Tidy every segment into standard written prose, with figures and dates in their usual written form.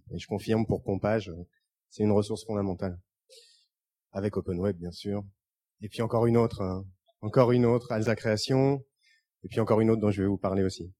Et je confirme, pour Pompage, c'est une ressource fondamentale. Avec OpenWeb, bien sûr. Et puis encore une autre, Alza Création. Et puis encore une autre dont je vais vous parler aussi.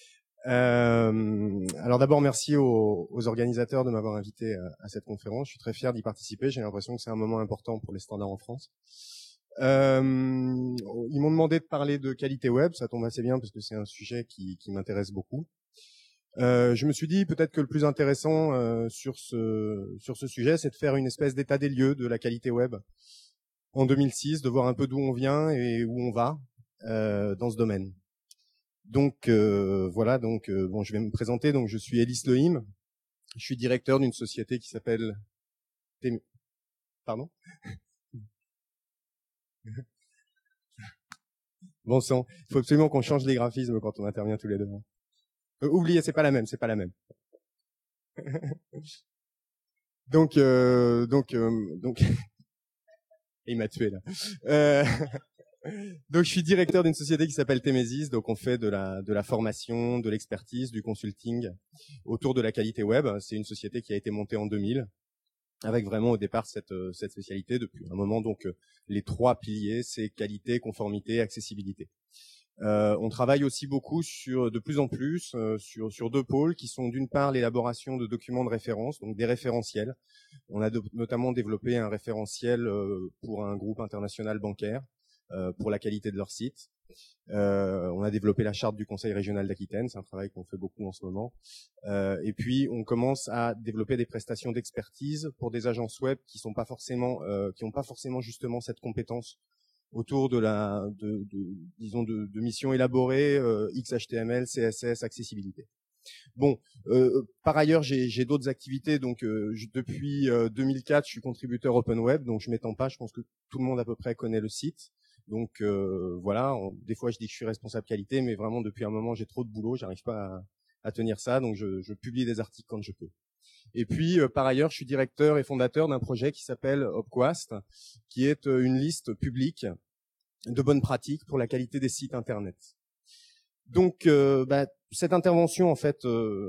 Alors d'abord, merci aux organisateurs de m'avoir invité à cette conférence. Je suis très fier d'y participer. J'ai l'impression que c'est un moment important pour les standards en France. Ils m'ont demandé de parler de qualité web. Ça tombe assez bien parce que c'est un sujet qui m'intéresse beaucoup. Je me suis dit peut-être que le plus intéressant sur ce sujet, c'est de faire une espèce d'état des lieux de la qualité web en 2006, de voir un peu d'où on vient et où on va dans ce domaine. Donc voilà, bon, je vais me présenter. Donc je suis Elis Lehim, je suis directeur d'une société qui s'appelle Pardon. Bon sang, il faut absolument qu'on change les graphismes quand on intervient tous les deux. Oubliez, c'est pas la même. donc, il m'a tué là. Donc, je suis directeur d'une société qui s'appelle Temesis. Donc, on fait de la formation, de l'expertise, du consulting autour de la qualité web. C'est une société qui a été montée en 2000, avec vraiment au départ cette spécialité. Depuis un moment, donc, les trois piliers, c'est qualité, conformité, accessibilité. On travaille aussi beaucoup de plus en plus sur deux pôles qui sont d'une part l'élaboration de documents de référence, donc des référentiels. On a notamment développé un référentiel pour un groupe international bancaire pour la qualité de leur site. On a développé la charte du Conseil régional d'Aquitaine, c'est un travail qu'on fait beaucoup en ce moment. Et puis on commence à développer des prestations d'expertise pour des agences web qui n'ont pas forcément justement cette compétence autour de missions élaborées, XHTML, CSS, accessibilité. Bon, par ailleurs, j'ai d'autres activités. Donc, depuis 2004, je suis contributeur OpenWeb. Donc, je m'étends pas. Je pense que tout le monde à peu près connaît le site. Donc, voilà. Des fois, je dis que je suis responsable qualité, mais vraiment, depuis un moment, j'ai trop de boulot. J'arrive pas à tenir ça. Donc, je publie des articles quand je peux. Et puis, par ailleurs, je suis directeur et fondateur d'un projet qui s'appelle Opquast, qui est une liste publique de bonnes pratiques pour la qualité des sites Internet. Donc, cette intervention, en fait,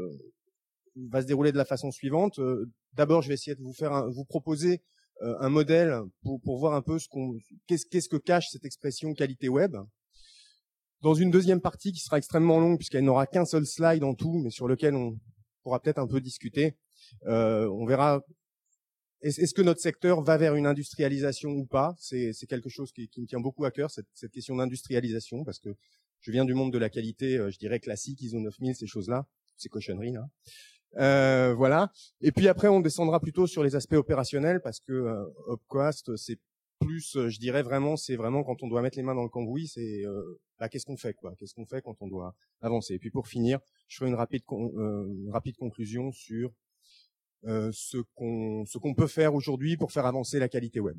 va se dérouler de la façon suivante. D'abord, je vais essayer de vous proposer un modèle pour voir un peu qu'est-ce que cache cette expression qualité web. Dans une deuxième partie qui sera extrêmement longue, puisqu'elle n'aura qu'un seul slide en tout, mais sur lequel on pourra peut-être un peu discuter, on verra est-ce que notre secteur va vers une industrialisation ou pas. C'est quelque chose qui me tient beaucoup à cœur, cette question d'industrialisation, parce que je viens du monde de la qualité, je dirais classique, ISO 9000, ces choses-là, ces cochonneries là. Voilà. Et puis après, on descendra plutôt sur les aspects opérationnels, parce que Opquast, c'est plus, je dirais vraiment, c'est vraiment quand on doit mettre les mains dans le cambouis, c'est qu'est-ce qu'on fait, quoi. Qu'est-ce qu'on fait quand on doit avancer. Et puis pour finir, je ferai une rapide conclusion sur ce qu'on peut faire aujourd'hui pour faire avancer la qualité web.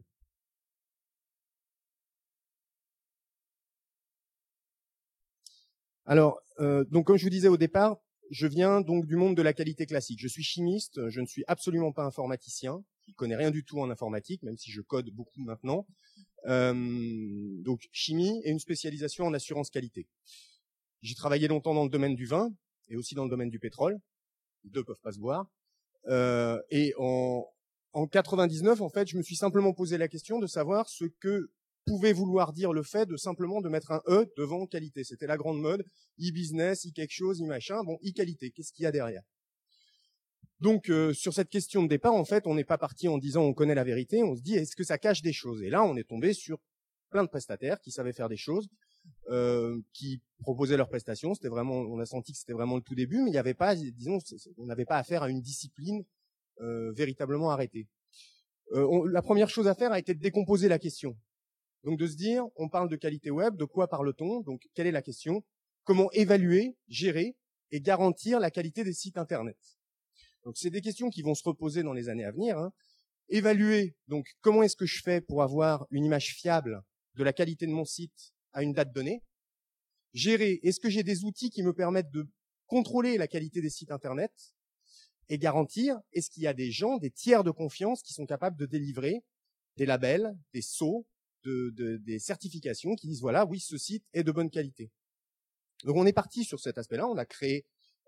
Alors, donc comme je vous disais au départ, je viens donc du monde de la qualité classique. Je suis chimiste, je ne suis absolument pas informaticien, je ne connais rien du tout en informatique, même si je code beaucoup maintenant. Donc chimie et une spécialisation en assurance qualité. J'ai travaillé longtemps dans le domaine du vin et aussi dans le domaine du pétrole. Les deux peuvent pas se boire. Et en 99, en fait, je me suis simplement posé la question de savoir ce que pouvait vouloir dire le fait de simplement de mettre un E devant qualité. C'était la grande mode, e-business, e-quelque chose, e-machin. Bon, e-qualité, qu'est-ce qu'il y a derrière? Donc, sur cette question de départ, en fait, on n'est pas parti en disant on connaît la vérité, on se dit est-ce que ça cache des choses? Et là, on est tombé sur plein de prestataires qui savaient faire des choses, qui proposaient leurs prestations. C'était vraiment, on a senti que c'était vraiment le tout début, mais il n'y avait pas, disons, on n'avait pas affaire à une discipline véritablement arrêtée. La première chose à faire a été de décomposer la question. Donc de se dire, on parle de qualité web, de quoi parle-t-on? Donc quelle est la question? Comment évaluer, gérer et garantir la qualité des sites Internet? Donc c'est des questions qui vont se reposer dans les années à venir. Évaluer, donc comment est-ce que je fais pour avoir une image fiable de la qualité de mon site à une date donnée? Gérer, est-ce que j'ai des outils qui me permettent de contrôler la qualité des sites Internet? Et garantir, est-ce qu'il y a des gens, des tiers de confiance qui sont capables de délivrer des labels, des sceaux, des certifications qui disent voilà, oui, ce site est de bonne qualité. Donc on est parti sur cet aspect-là, on a créé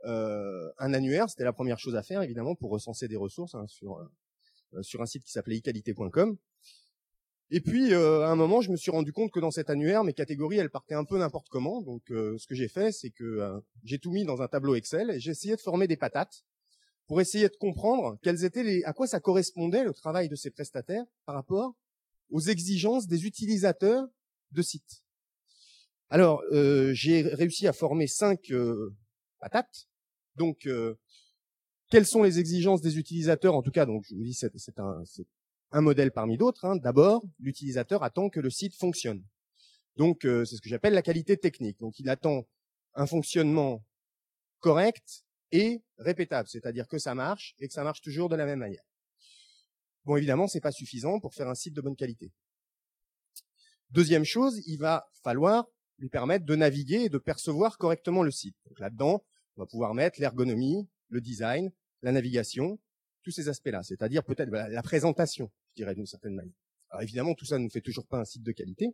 un annuaire. C'était la première chose à faire, évidemment, pour recenser des ressources sur un site qui s'appelait iqualité.com. Et puis, à un moment, je me suis rendu compte que dans cet annuaire, mes catégories, elles partaient un peu n'importe comment. Donc, ce que j'ai fait, c'est que j'ai tout mis dans un tableau Excel et j'ai essayé de former des patates pour essayer de comprendre à quoi ça correspondait le travail de ces prestataires par rapport aux exigences des utilisateurs de sites. Alors, j'ai réussi à former 5 patates. Donc, quelles sont les exigences des utilisateurs? En tout cas, donc je vous dis, c'est un modèle parmi d'autres. Hein. D'abord, l'utilisateur attend que le site fonctionne. Donc, c'est ce que j'appelle la qualité technique. Donc, il attend un fonctionnement correct et répétable, c'est-à-dire que ça marche et que ça marche toujours de la même manière. Bon, évidemment, c'est pas suffisant pour faire un site de bonne qualité. Deuxième chose, il va falloir lui permettre de naviguer et de percevoir correctement le site. Donc là-dedans, on va pouvoir mettre l'ergonomie, le design, la navigation, tous ces aspects-là, c'est-à-dire peut-être la présentation, je dirais d'une certaine manière. Alors évidemment, tout ça ne fait toujours pas un site de qualité.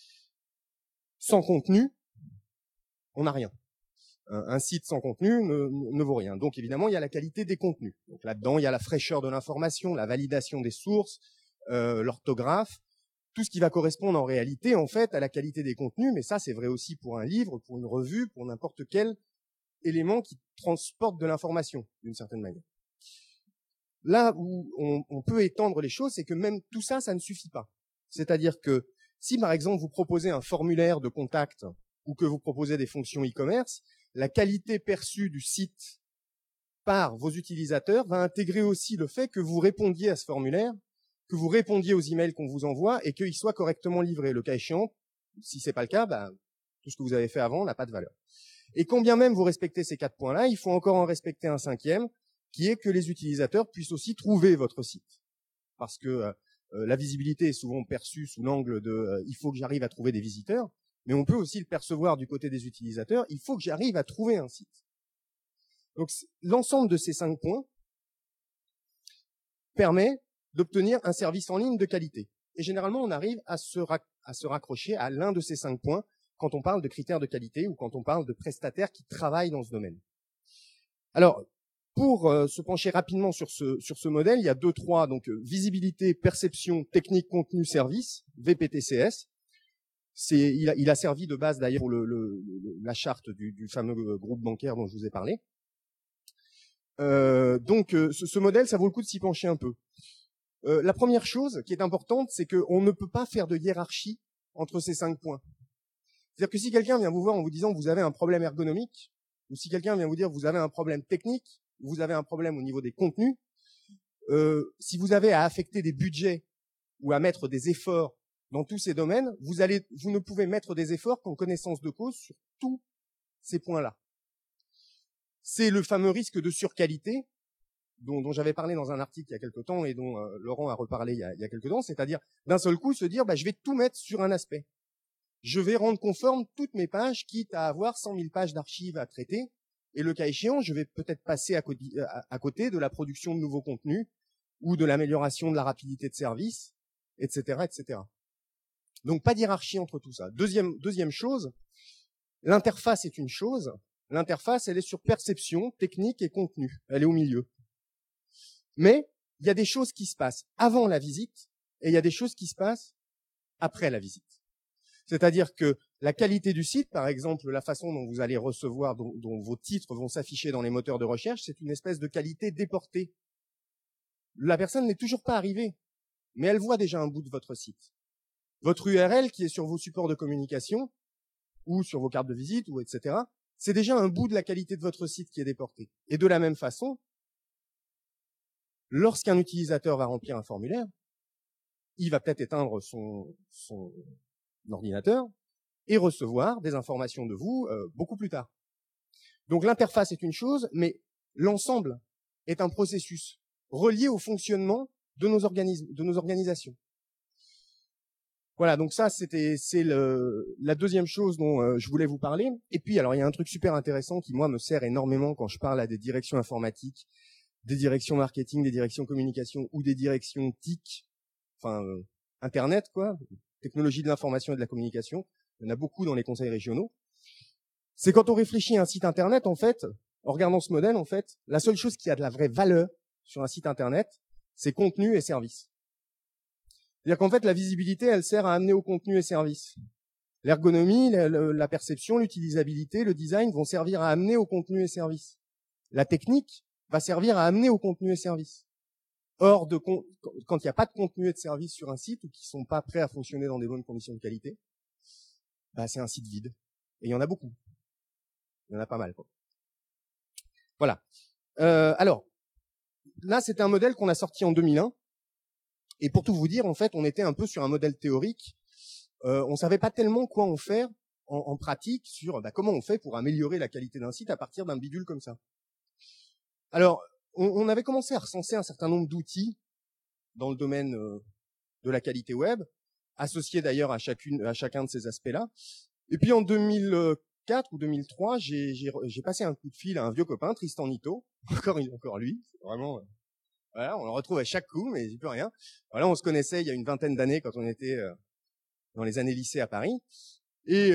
Sans contenu, on n'a rien. Un site sans contenu ne vaut rien. Donc évidemment, il y a la qualité des contenus. Donc là-dedans, il y a la fraîcheur de l'information, la validation des sources, l'orthographe, tout ce qui va correspondre en réalité, en fait, à la qualité des contenus. Mais ça, c'est vrai aussi pour un livre, pour une revue, pour n'importe quel élément qui transporte de l'information, d'une certaine manière. Là où on peut étendre les choses, c'est que même tout ça, ça ne suffit pas. C'est-à-dire que si, par exemple, vous proposez un formulaire de contact ou que vous proposez des fonctions e-commerce, la qualité perçue du site par vos utilisateurs va intégrer aussi le fait que vous répondiez à ce formulaire, que vous répondiez aux emails qu'on vous envoie et qu'il soit correctement livré. Le cas échéant, si c'est pas le cas, tout ce que vous avez fait avant n'a pas de valeur. Et quand bien même vous respectez ces 4 points-là, il faut encore en respecter un 5e, qui est que les utilisateurs puissent aussi trouver votre site. Parce que la visibilité est souvent perçue sous l'angle de il faut que j'arrive à trouver des visiteurs, mais on peut aussi le percevoir du côté des utilisateurs, il faut que j'arrive à trouver un site. Donc l'ensemble de ces 5 points permet d'obtenir un service en ligne de qualité. Et généralement, on arrive à se raccrocher à l'un de ces 5 points quand on parle de critères de qualité ou quand on parle de prestataires qui travaillent dans ce domaine. Alors, pour se pencher rapidement sur ce modèle, il y a 2-3, donc visibilité, perception, technique, contenu, service, VPTCS. Il a servi de base d'ailleurs pour la charte du fameux groupe bancaire dont je vous ai parlé. Donc ce modèle, ça vaut le coup de s'y pencher un peu. La première chose qui est importante, c'est qu'on ne peut pas faire de hiérarchie entre ces 5 points. C'est-à-dire que si quelqu'un vient vous voir en vous disant que vous avez un problème ergonomique, ou si quelqu'un vient vous dire que vous avez un problème technique, ou vous avez un problème au niveau des contenus, si vous avez à affecter des budgets ou à mettre des efforts dans tous ces domaines, vous ne pouvez mettre des efforts qu'en connaissance de cause sur tous ces points-là. C'est le fameux risque de surqualité dont j'avais parlé dans un article il y a quelque temps et dont Laurent a reparlé il y a quelque temps, c'est-à-dire d'un seul coup se dire je vais tout mettre sur un aspect. Je vais rendre conforme toutes mes pages, quitte à avoir 100 000 pages d'archives à traiter, et le cas échéant, je vais peut-être passer à côté de la production de nouveaux contenus ou de l'amélioration de la rapidité de service, etc., etc. Donc pas d'hiérarchie entre tout ça. Deuxième chose, l'interface est une chose. L'interface, elle est sur perception, technique et contenu. Elle est au milieu. Mais il y a des choses qui se passent avant la visite et il y a des choses qui se passent après la visite. C'est-à-dire que la qualité du site, par exemple, la façon dont vous allez recevoir, dont vos titres vont s'afficher dans les moteurs de recherche, c'est une espèce de qualité déportée. La personne n'est toujours pas arrivée, mais elle voit déjà un bout de votre site. Votre URL qui est sur vos supports de communication ou sur vos cartes de visite ou etc., c'est déjà un bout de la qualité de votre site qui est déporté. Et de la même façon, lorsqu'un utilisateur va remplir un formulaire, il va peut-être éteindre son ordinateur et recevoir des informations de vous beaucoup plus tard. Donc l'interface est une chose, mais l'ensemble est un processus relié au fonctionnement de nos organisations. Voilà, donc ça c'est la deuxième chose dont je voulais vous parler. Et puis alors il y a un truc super intéressant qui moi me sert énormément quand je parle à des directions informatiques, des directions marketing, des directions communication ou des directions TIC, enfin Internet quoi, technologie de l'information et de la communication. Il y en a beaucoup dans les conseils régionaux. C'est quand on réfléchit à un site Internet, en fait, En regardant ce modèle, en fait, la seule chose qui a de la vraie valeur sur un site internet, c'est contenu et service. C'est-à-dire qu'en fait, la visibilité, elle sert à amener au contenu et service. L'ergonomie, la perception, l'utilisabilité, le design vont servir à amener au contenu et service. La technique va servir à amener au contenu et service. Or, quand il n'y a pas de contenu et de service sur un site ou qui sont pas prêts à fonctionner dans des bonnes conditions de qualité, bah, c'est un site vide. Et il y en a beaucoup. Il y en a pas mal, quoi. Voilà. Alors, là, c'était un modèle qu'on a sorti en 2001. Et pour tout vous dire, en fait, on était un peu sur un modèle théorique. On savait pas tellement quoi en faire en pratique sur comment on fait pour améliorer la qualité d'un site à partir d'un bidule comme ça. Alors, on avait commencé à recenser un certain nombre d'outils dans le domaine de la qualité web, associés d'ailleurs à chacun de ces aspects-là. Et puis en 2004 ou 2003, j'ai passé un coup de fil à un vieux copain, Tristan Nito, encore lui, c'est vraiment... Voilà, on le retrouve à chaque coup, mais j'y peux rien. Voilà, on se connaissait il y a une vingtaine d'années quand on était dans les années lycée à Paris. Et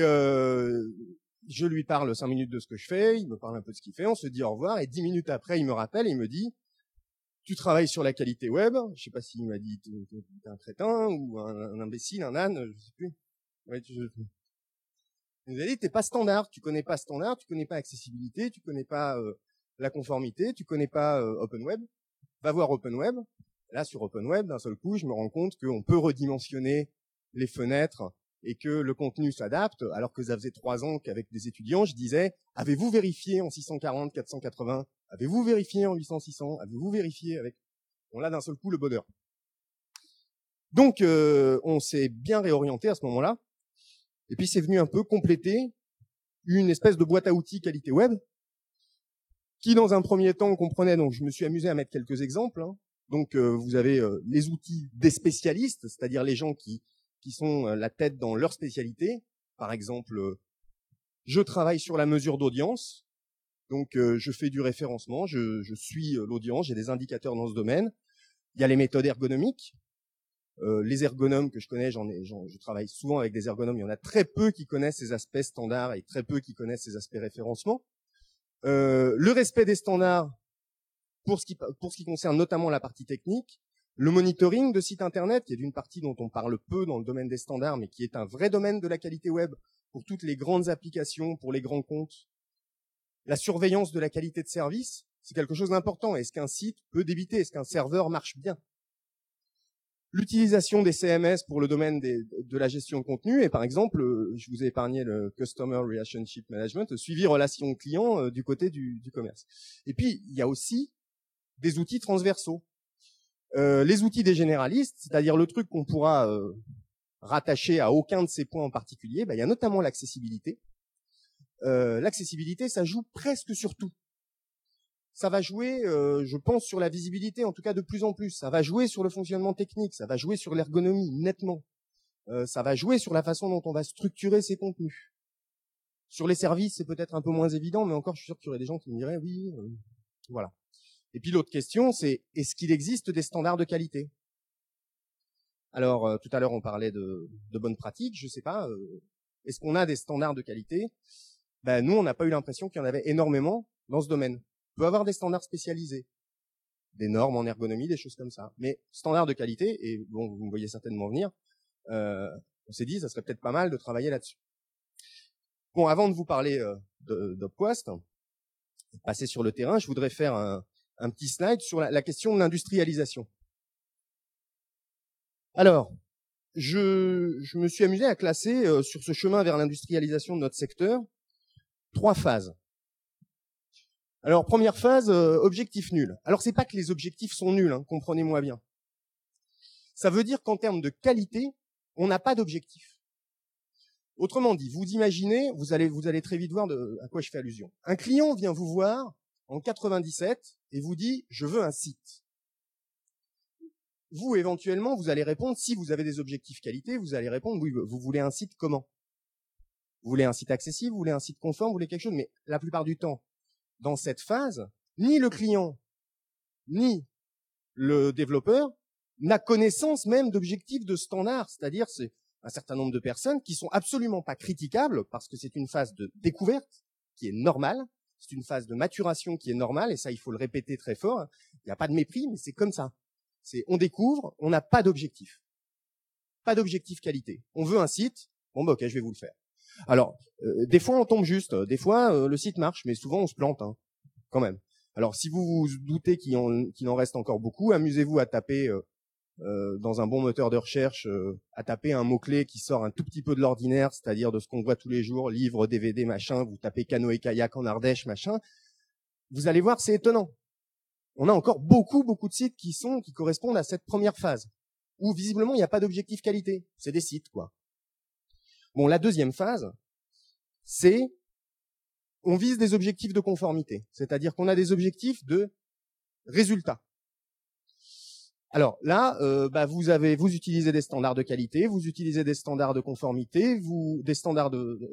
je lui parle 5 minutes de ce que je fais, il me parle un peu de ce qu'il fait, on se dit au revoir, et 10 minutes après, il me rappelle, il me dit « Tu travailles sur la qualité web ?» Je sais pas s'il m'a dit « T'es un crétin ou un imbécile, un âne, je sais plus. » Ouais, il nous a dit « T'es pas standard, tu connais pas standard, tu connais pas accessibilité, tu connais pas la conformité, tu connais pas Open Web. Va voir Open Web. » Là, sur Open Web, d'un seul coup, je me rends compte qu'on peut redimensionner les fenêtres et que le contenu s'adapte, alors que ça faisait 3 ans qu'avec des étudiants, je disais « Avez-vous vérifié en 640, 480 ? Avez-vous vérifié en 800, 600 ? Avez-vous vérifié avec... » Bon, là, d'un seul coup, le bonheur. Donc, on s'est bien réorienté à ce moment-là. Et puis, c'est venu un peu compléter une espèce de boîte à outils qualité web qui, dans un premier temps, comprenait... Donc, je me suis amusé à mettre quelques exemples. Donc, vous avez les outils des spécialistes, c'est-à-dire les gens qui sont la tête dans leur spécialité. Par exemple, je travaille sur la mesure d'audience. Donc, je fais du référencement, je suis l'audience, j'ai des indicateurs dans ce domaine. Il y a les méthodes ergonomiques. Les ergonomes que je connais, je travaille souvent avec des ergonomes. Il y en a très peu qui connaissent ces aspects standards et très peu qui connaissent ces aspects référencement. Le respect des standards pour ce qui concerne notamment la partie technique. Le monitoring de sites internet, qui est d'une partie dont on parle peu dans le domaine des standards, mais qui est un vrai domaine de la qualité web pour toutes les grandes applications, pour les grands comptes. La surveillance de la qualité de service, c'est quelque chose d'important. Est-ce qu'un site peut débiter? Est-ce qu'un serveur marche bien? L'utilisation des CMS pour le domaine de la gestion de contenu, et par exemple, je vous ai épargné le Customer Relationship Management, le suivi relation client du côté du commerce. Et puis, il y a aussi des outils transversaux. Les outils des généralistes, c'est-à-dire le truc qu'on pourra rattacher à aucun de ces points en particulier, il y a notamment l'accessibilité. L'accessibilité, ça joue presque sur tout. Ça va jouer, je pense, sur la visibilité, en tout cas de plus en plus. Ça va jouer sur le fonctionnement technique, ça va jouer sur l'ergonomie, nettement. Ça va jouer sur la façon dont on va structurer ces contenus. Sur les services, c'est peut-être un peu moins évident, mais encore, je suis sûr qu'il y aurait des gens qui me diraient, oui, voilà. Et puis l'autre question, c'est, est-ce qu'il existe des standards de qualité? Alors, tout à l'heure, on parlait de bonnes pratiques, je sais pas, est-ce qu'on a des standards de qualité? Nous, on n'a pas eu l'impression qu'il y en avait énormément dans ce domaine. On peut avoir des standards spécialisés, des normes en ergonomie, des choses comme ça. Mais standards de qualité, et bon, vous me voyez certainement venir, on s'est dit, ça serait peut-être pas mal de travailler là-dessus. Bon, avant de vous parler d'Opquast, de passer sur le terrain, je voudrais faire un petit slide sur la question de l'industrialisation. Alors, je me suis amusé à classer sur ce chemin vers l'industrialisation de notre secteur 3 phases. Alors, première phase, objectif nul. Alors, c'est pas que les objectifs sont nuls, comprenez-moi bien. Ça veut dire qu'en termes de qualité, on n'a pas d'objectif. Autrement dit, vous imaginez, vous allez très vite voir à quoi je fais allusion. Un client vient vous voir en 97 et vous dit « je veux un site ». Vous, éventuellement, vous allez répondre, si vous avez des objectifs qualité, vous allez répondre « oui, vous voulez un site comment ?» Vous voulez un site accessible, vous voulez un site conforme, vous voulez quelque chose, mais la plupart du temps, dans cette phase, ni le client, ni le développeur n'a connaissance même d'objectifs de standard, c'est-à-dire c'est un certain nombre de personnes qui sont absolument pas critiquables parce que c'est une phase de découverte qui est normale, C'est une phase de maturation qui est normale, et ça, il faut le répéter très fort. Il n'y a pas de mépris, mais c'est comme ça. On découvre, on n'a pas d'objectif. Pas d'objectif qualité. On veut un site, bon bah ok, je vais vous le faire. Alors, des fois on tombe juste, des fois le site marche, mais souvent on se plante, hein, quand même. Alors, si vous vous doutez qu'il en reste encore beaucoup, amusez-vous à taper dans un bon moteur de recherche, à taper un mot-clé qui sort un tout petit peu de l'ordinaire, c'est-à-dire de ce qu'on voit tous les jours, livres, DVD, machin, vous tapez canoë-kayak en Ardèche, machin, vous allez voir, c'est étonnant. On a encore beaucoup de sites qui correspondent à cette première phase, où visiblement il n'y a pas d'objectif qualité. C'est des sites, quoi. Bon, la deuxième phase, c'est on vise des objectifs de conformité, c'est-à-dire qu'on a des objectifs de résultats. Alors là, vous utilisez des standards de qualité, vous utilisez des standards de conformité, des standards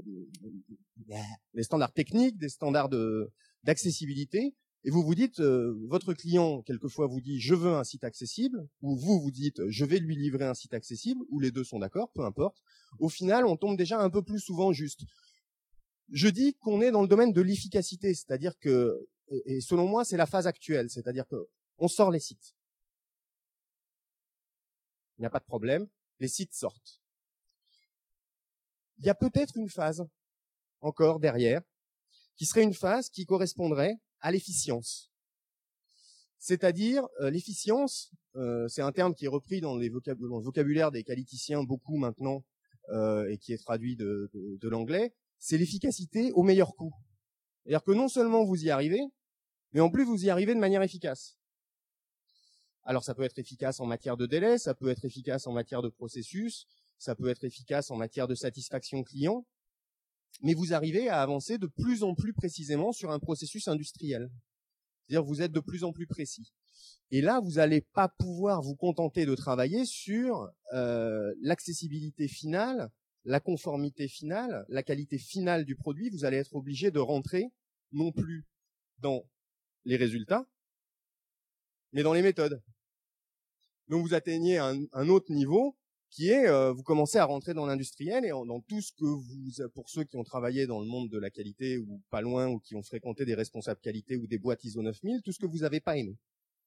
techniques, des standards d'accessibilité, et vous vous dites, votre client quelquefois vous dit je veux un site accessible, ou vous dites je vais lui livrer un site accessible, ou les deux sont d'accord, peu importe. Au final, on tombe déjà un peu plus souvent juste. Je dis qu'on est dans le domaine de l'efficacité, c'est-à-dire que, et selon moi, c'est la phase actuelle, c'est-à-dire que on sort les sites. Il n'y a pas de problème, les sites sortent. Il y a peut-être une phase encore derrière, qui serait une phase qui correspondrait à l'efficience. C'est-à-dire, l'efficience, c'est un terme qui est repris dans le vocabulaire des qualiticiens beaucoup maintenant, et qui est traduit de l'anglais, c'est l'efficacité au meilleur coût. C'est-à-dire que non seulement vous y arrivez, mais en plus vous y arrivez de manière efficace. Alors ça peut être efficace en matière de délai, ça peut être efficace en matière de processus, ça peut être efficace en matière de satisfaction client, mais vous arrivez à avancer de plus en plus précisément sur un processus industriel. C'est-à-dire vous êtes de plus en plus précis. Et là, vous n'allez pas pouvoir vous contenter de travailler sur l'accessibilité finale, la conformité finale, la qualité finale du produit. Vous allez être obligé de rentrer non plus dans les résultats, mais dans les méthodes. Donc vous atteignez un autre niveau qui est, vous commencez à rentrer dans l'industriel et dans tout ce que pour ceux qui ont travaillé dans le monde de la qualité ou pas loin, ou qui ont fréquenté des responsables qualité ou des boîtes ISO 9000, tout ce que vous n'avez pas aimé.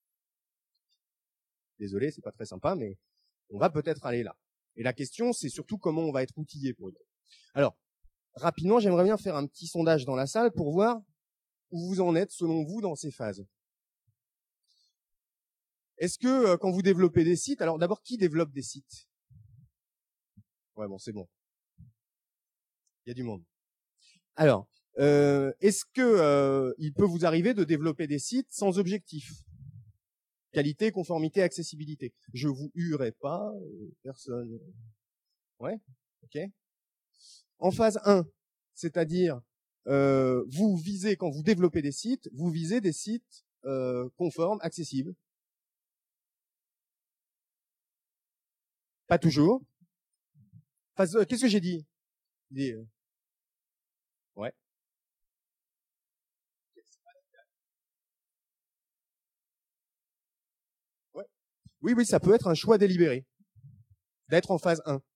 Désolé, c'est pas très sympa, mais on va peut-être aller là. Et la question, c'est surtout comment on va être outillé pour y aller. Alors, rapidement, j'aimerais bien faire un petit sondage dans la salle pour voir où vous en êtes, selon vous, dans ces phases. Est-ce que, quand vous développez des sites, alors d'abord, qui développe des sites? Ouais, bon, c'est bon. Il y a du monde. Alors, est-ce que il peut vous arriver de développer des sites sans objectif? Qualité, conformité, accessibilité. Je vous huerai pas, personne. Ouais, ok. En phase 1, c'est-à-dire, vous visez, quand vous développez des sites, vous visez des sites conformes, accessibles. Pas toujours. Qu'est-ce que j'ai dit? Ouais. Ouais. Oui, ça peut être un choix délibéré d'être en phase 1.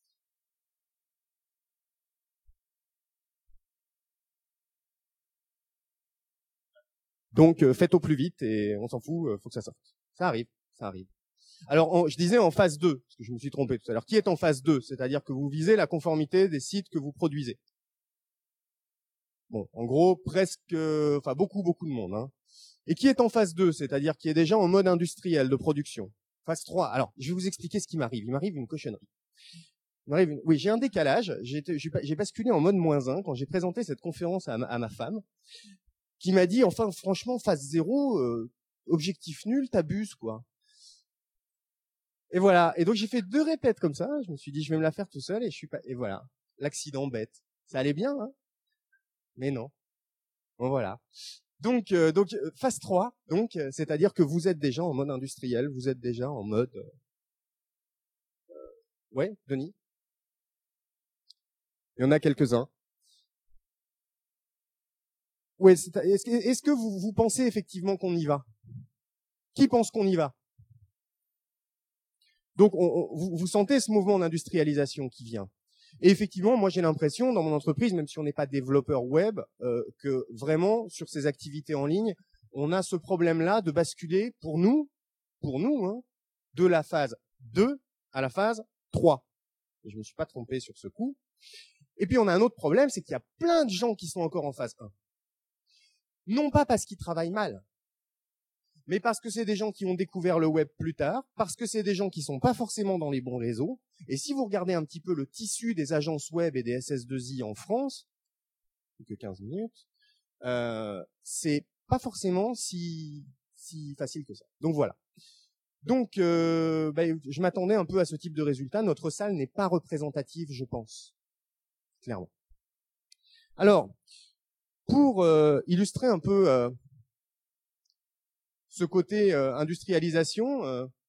Donc, faites au plus vite et on s'en fout, faut que ça sorte. Ça arrive. Alors, je disais en phase 2, parce que je me suis trompé tout à l'heure. Qui est en phase 2? C'est-à-dire que vous visez la conformité des sites que vous produisez. Bon, en gros, beaucoup de monde. Hein. Et qui est en phase 2? C'est-à-dire qui est déjà en mode industriel de production. Phase 3. Alors, je vais vous expliquer ce qui m'arrive. Il m'arrive une cochonnerie. Oui, j'ai un décalage. J'ai basculé en mode -1 quand j'ai présenté cette conférence à ma femme, qui m'a dit, enfin, franchement, phase 0, objectif nul, t'abuses, quoi. Et voilà. Et donc, j'ai fait 2 répètes comme ça. Je me suis dit, je vais me la faire tout seul et voilà. L'accident bête. Ça allait bien, hein? Mais non. Bon, voilà. Donc, phase 3, c'est-à-dire que vous êtes déjà en mode industriel, vous êtes déjà en mode... Ouais, Denis? Il y en a quelques-uns. Ouais, est-ce que vous pensez effectivement qu'on y va? Qui pense qu'on y va? Donc, vous sentez ce mouvement d'industrialisation qui vient. Et effectivement, moi j'ai l'impression dans mon entreprise, même si on n'est pas développeur web, que vraiment sur ces activités en ligne, on a ce problème-là de basculer pour nous, hein, de la phase 2 à la phase 3. Et je me suis pas trompé sur ce coup. Et puis on a un autre problème, c'est qu'il y a plein de gens qui sont encore en phase 1. Non pas parce qu'ils travaillent mal, mais parce que c'est des gens qui ont découvert le web plus tard, parce que c'est des gens qui sont pas forcément dans les bons réseaux. Et si vous regardez un petit peu le tissu des agences web et des SS2I en France, plus que 15 minutes, c'est pas forcément si facile que ça. Donc voilà. Donc, je m'attendais un peu à ce type de résultat. Notre salle n'est pas représentative, je pense, clairement. Alors, pour illustrer un peu ce côté industrialisation,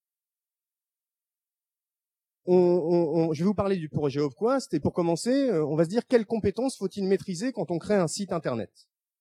je vais vous parler du projet HubQuest. Et pour commencer, on va se dire quelles compétences faut-il maîtriser quand on crée un site internet.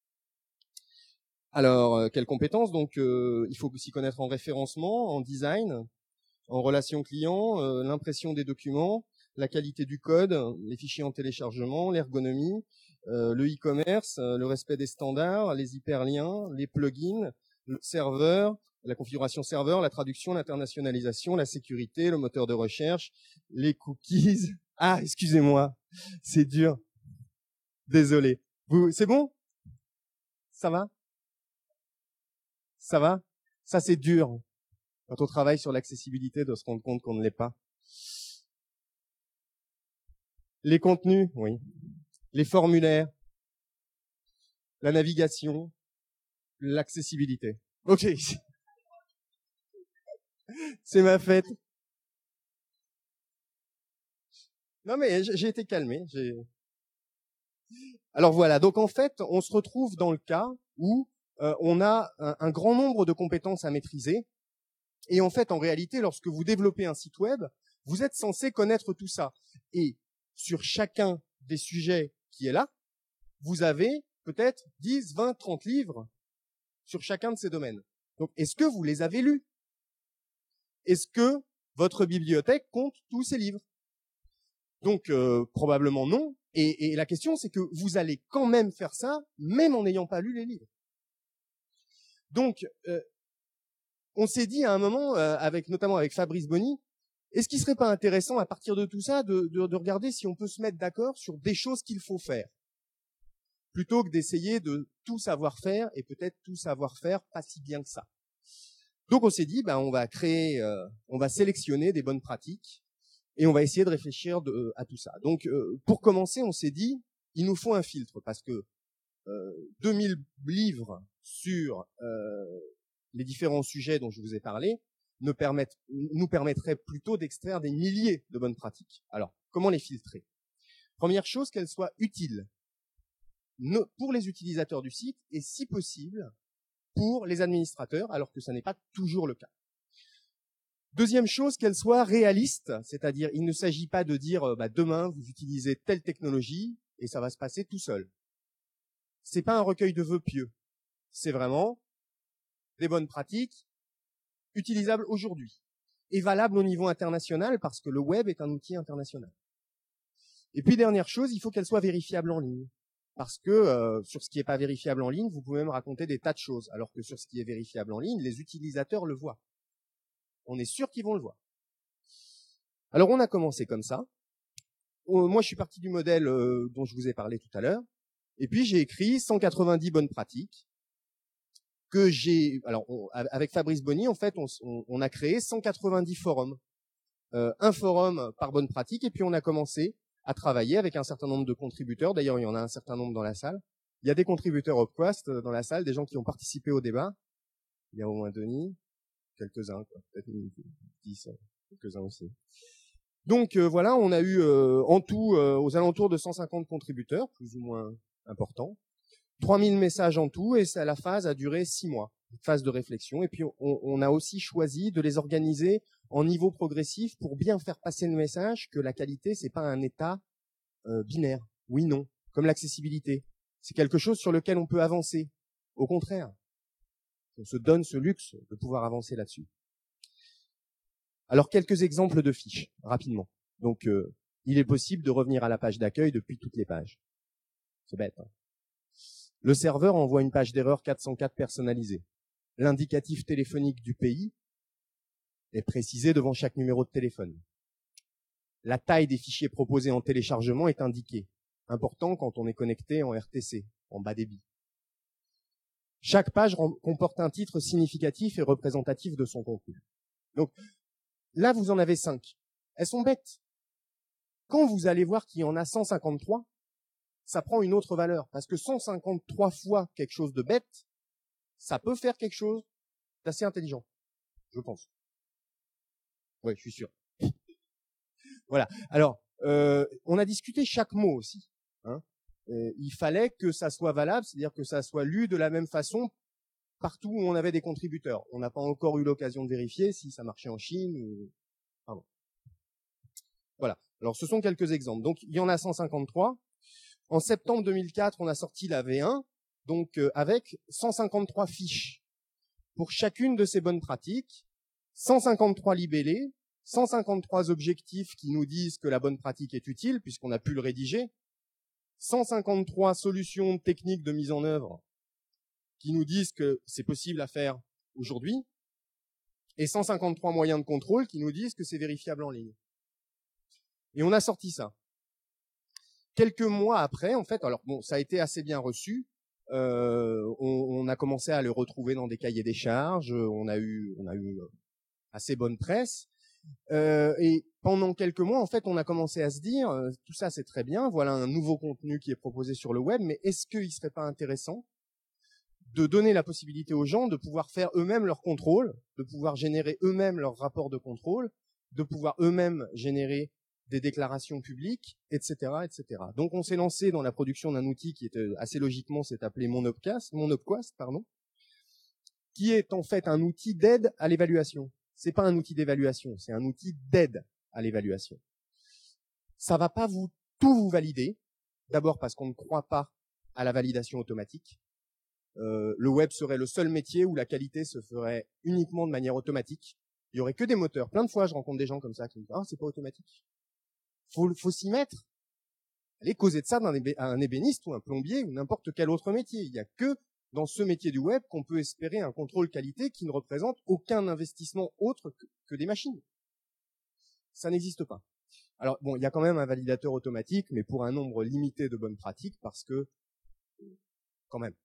Alors, quelles compétences? Donc, il faut s'y connaître en référencement, en design, en relation client, l'impression des documents, la qualité du code, les fichiers en téléchargement, l'ergonomie, le e-commerce, le respect des standards, les hyperliens, les plugins, le serveur, la configuration serveur, la traduction, l'internationalisation, la sécurité, le moteur de recherche, les cookies. Ah, excusez-moi, c'est dur. Désolé. C'est bon? Ça va? Ça va? Ça, c'est dur. Quand on travaille sur l'accessibilité, de se rendre compte qu'on ne l'est pas. Les contenus, oui. Les formulaires, la navigation, l'accessibilité. Ok. C'est ma fête. Non mais j'ai été calmé. Alors voilà, donc en fait, on se retrouve dans le cas où on a un grand nombre de compétences à maîtriser. Et en fait, en réalité, lorsque vous développez un site web, vous êtes censé connaître tout ça. Et sur chacun des sujets qui est là, vous avez peut-être 10, 20, 30 livres sur chacun de ces domaines. Donc, est-ce que vous les avez lus? Est-ce que votre bibliothèque compte tous ces livres? Donc, probablement non. Et la question, c'est que vous allez quand même faire ça, même en n'ayant pas lu les livres. Donc, on s'est dit à un moment, notamment avec Fabrice Bonny, est-ce qu'il serait pas intéressant, à partir de tout ça, de regarder si on peut se mettre d'accord sur des choses qu'il faut faire, plutôt que d'essayer de tout savoir faire, et peut-être tout savoir faire pas si bien que ça. Donc on s'est dit, on va sélectionner des bonnes pratiques, et on va essayer de réfléchir à tout ça. Donc pour commencer, on s'est dit, il nous faut un filtre, parce que 2000 livres sur les différents sujets dont je vous ai parlé nous permettraient plutôt d'extraire des milliers de bonnes pratiques. Alors, comment les filtrer? Première chose, qu'elles soient utiles pour les utilisateurs du site et, si possible, pour les administrateurs, alors que ça n'est pas toujours le cas. Deuxième chose, qu'elles soient réalistes, c'est-à-dire il ne s'agit pas de dire demain vous utilisez telle technologie et ça va se passer tout seul. C'est pas un recueil de vœux pieux. C'est vraiment des bonnes pratiques utilisables aujourd'hui et valables au niveau international parce que le web est un outil international. Et puis dernière chose, il faut qu'elle soit vérifiable en ligne. Parce que sur ce qui n'est pas vérifiable en ligne, vous pouvez même raconter des tas de choses, alors que sur ce qui est vérifiable en ligne, les utilisateurs le voient. On est sûr qu'ils vont le voir. Alors on a commencé comme ça. Moi, je suis parti du modèle dont je vous ai parlé tout à l'heure. Et puis j'ai écrit 190 bonnes pratiques que j'ai. Alors avec Fabrice Bonny, en fait, on a créé 190 forums. Un forum par bonne pratique, et puis on a commencé à travailler avec un certain nombre de contributeurs. D'ailleurs, il y en a un certain nombre dans la salle. Il y a des contributeurs HubQuest dans la salle, des gens qui ont participé au débat. Il y a au moins Denis, quelques-uns, peut-être 10, quelques-uns aussi. Donc voilà, on a eu en tout aux alentours de 150 contributeurs, plus ou moins importants. 3000 messages en tout, et la phase a duré 6 mois, phase de réflexion. Et puis on a aussi choisi de les organiser en niveau progressif pour bien faire passer le message que la qualité, c'est pas un état binaire, oui, non, comme l'accessibilité. C'est quelque chose sur lequel on peut avancer. Au contraire, on se donne ce luxe de pouvoir avancer là-dessus. Alors quelques exemples de fiches, rapidement. Donc il est possible de revenir à la page d'accueil depuis toutes les pages. C'est bête, hein. Le serveur envoie une page d'erreur 404 personnalisée. L'indicatif téléphonique du pays est précisé devant chaque numéro de téléphone. La taille des fichiers proposés en téléchargement est indiquée. Important quand on est connecté en RTC, en bas débit. Chaque page comporte un titre significatif et représentatif de son contenu. Donc, là, vous en avez 5. Elles sont bêtes. Quand vous allez voir qu'il y en a 153, ça prend une autre valeur. Parce que 153 fois quelque chose de bête, ça peut faire quelque chose d'assez intelligent. Je pense. Ouais, je suis sûr. Voilà. Alors, on a discuté chaque mot aussi, hein. Il fallait que ça soit valable, c'est-à-dire que ça soit lu de la même façon partout où on avait des contributeurs. On n'a pas encore eu l'occasion de vérifier si ça marchait en Chine ou... Pardon. Voilà. Alors, ce sont quelques exemples. Donc, il y en a 153. En septembre 2004, on a sorti la V1, donc avec 153 fiches pour chacune de ces bonnes pratiques, 153 libellés, 153 objectifs qui nous disent que la bonne pratique est utile puisqu'on a pu le rédiger, 153 solutions techniques de mise en œuvre qui nous disent que c'est possible à faire aujourd'hui, et 153 moyens de contrôle qui nous disent que c'est vérifiable en ligne. Et on a sorti ça. Quelques mois après, en fait, alors bon, ça a été assez bien reçu. On a commencé à le retrouver dans des cahiers des charges. On a eu assez bonne presse. Et pendant quelques mois, en fait, on a commencé à se dire, tout ça c'est très bien, voilà un nouveau contenu qui est proposé sur le web, mais est-ce qu'il serait pas intéressant de donner la possibilité aux gens de pouvoir faire eux-mêmes leur contrôle, de pouvoir générer eux-mêmes leur rapport de contrôle, de pouvoir eux-mêmes générer des déclarations publiques, etc., etc. Donc on s'est lancé dans la production d'un outil qui était assez logiquement s'est appelé Monopquast, qui est en fait un outil d'aide à l'évaluation. C'est pas un outil d'évaluation, c'est un outil d'aide à l'évaluation. Ça va pas tout vous valider. D'abord parce qu'on ne croit pas à la validation automatique. Le web serait le seul métier où la qualité se ferait uniquement de manière automatique. Il y aurait que des moteurs. Plein de fois, je rencontre des gens comme ça qui me disent « Ah, c'est pas automatique ». Faut s'y mettre. Allez causer de ça à un ébéniste ou un plombier ou n'importe quel autre métier. Il y a que dans ce métier du web qu'on peut espérer un contrôle qualité qui ne représente aucun investissement autre que des machines. Ça n'existe pas. Alors bon, il y a quand même un validateur automatique, mais pour un nombre limité de bonnes pratiques, parce que quand même.